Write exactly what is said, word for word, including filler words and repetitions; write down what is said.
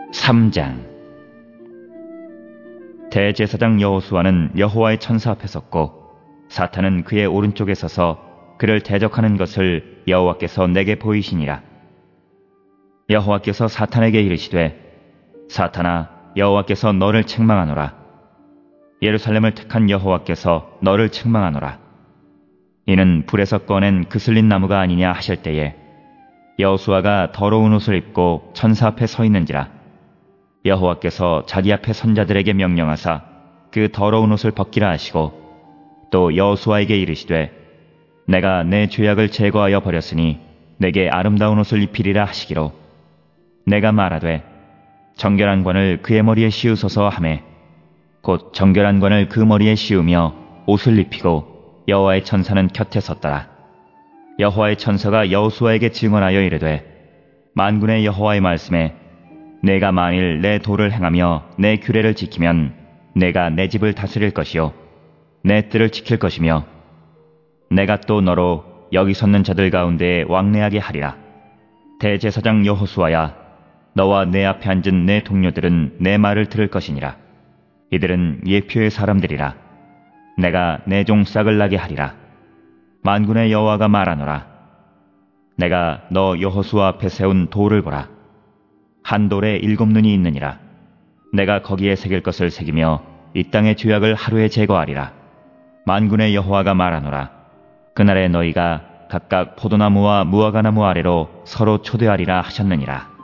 삼 장. 대제사장 여호수아는 여호와의 천사 앞에 섰고 사탄은 그의 오른쪽에 서서 그를 대적하는 것을 여호와께서 내게 보이시니라. 여호와께서 사탄에게 이르시되, 사탄아, 여호와께서 너를 책망하노라. 예루살렘을 택한 여호와께서 너를 책망하노라. 이는 불에서 꺼낸 그슬린 나무가 아니냐 하실 때에 여호수아가 더러운 옷을 입고 천사 앞에 서 있는지라. 여호와께서 자기 앞에 선자들에게 명령하사 그 더러운 옷을 벗기라 하시고 또 여호수아에게 이르시되, 내가 내 죄악을 제거하여 버렸으니 내게 아름다운 옷을 입히리라 하시기로, 내가 말하되 정결한 관을 그의 머리에 씌우소서 하매 곧 정결한 관을 그 머리에 씌우며 옷을 입히고 여호와의 천사는 곁에 섰더라. 여호와의 천사가 여호수아에게 증언하여 이르되, 만군의 여호와의 말씀에 내가 만일 내 도를 행하며 내 규례를 지키면 내가 내 집을 다스릴 것이요 내 뜰을 지킬 것이며 내가 또 너로 여기 섰는 자들 가운데 왕래하게 하리라. 대제사장 여호수아야, 너와 내 앞에 앉은 내 동료들은 내 말을 들을 것이니라. 이들은 예표의 사람들이라. 내가 내 종 싹을 나게 하리라. 만군의 여호와가 말하노라. 내가 너 여호수아 앞에 세운 돌을 보라. 한 돌에 일곱 눈이 있느니라. 내가 거기에 새길 것을 새기며 이 땅의 죄악을 하루에 제거하리라. 만군의 여호와가 말하노라. 그날에 너희가 각각 포도나무와 무화과나무 아래로 서로 초대하리라 하셨느니라.